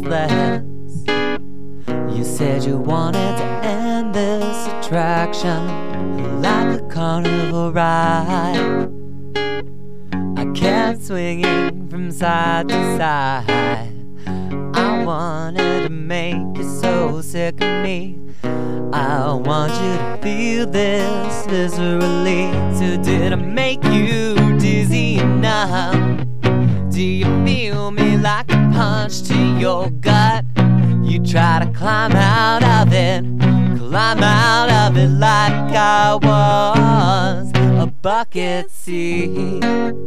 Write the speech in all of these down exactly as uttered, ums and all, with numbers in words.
restless. You said you wanted to end this attraction like a carnival ride. I kept swinging from side to side. I wanted to make you so sick of me. I want you to feel this viscerally. So did I make you dizzy enough? Do you feel me like a punch to your gut? You try to climb out of it, climb out of it like I was a bucket seat.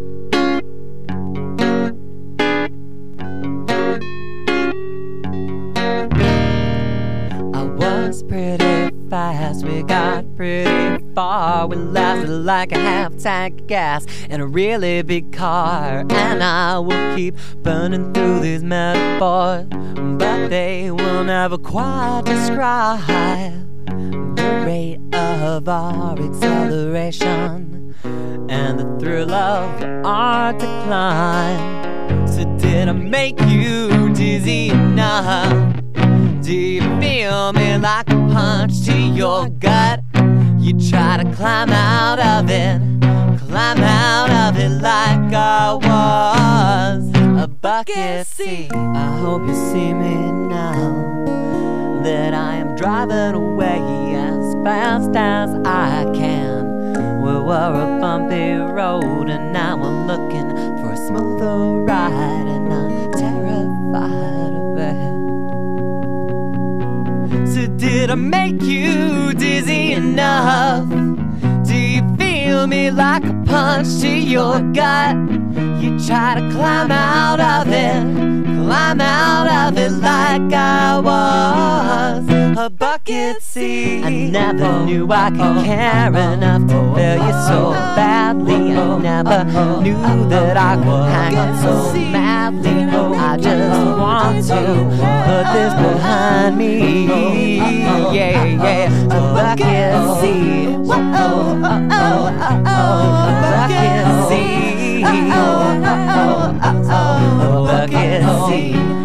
I was pretty fast, we got pretty far. We lasted like a half tank of gas in a really big car. And I will keep burning through these metaphors, but they will never quite describe the rate of our acceleration and the thrill of our decline. So did I make you dizzy enough? Do you feel me like a punch to your gut? You try to climb out of it, climb out of it like I was a bucket seat. I hope you see me now, that I am driving away as fast as I can. We were a bumpy road and now I'm looking for a smoother ride, and I'm terrified of it. So did I make you dizzy enough? Do you feel me like a punch to your gut? You try to climb out of it, climb out of it like I was a bucket seat. I never knew I could care enough to feel you so badly. I never knew that I could hang on so madly. I just want to put this behind me. Yeah, yeah, a bucket seat. Oh, oh, oh, oh, a bucket seat. Oh, oh, oh, oh, a bucket seat.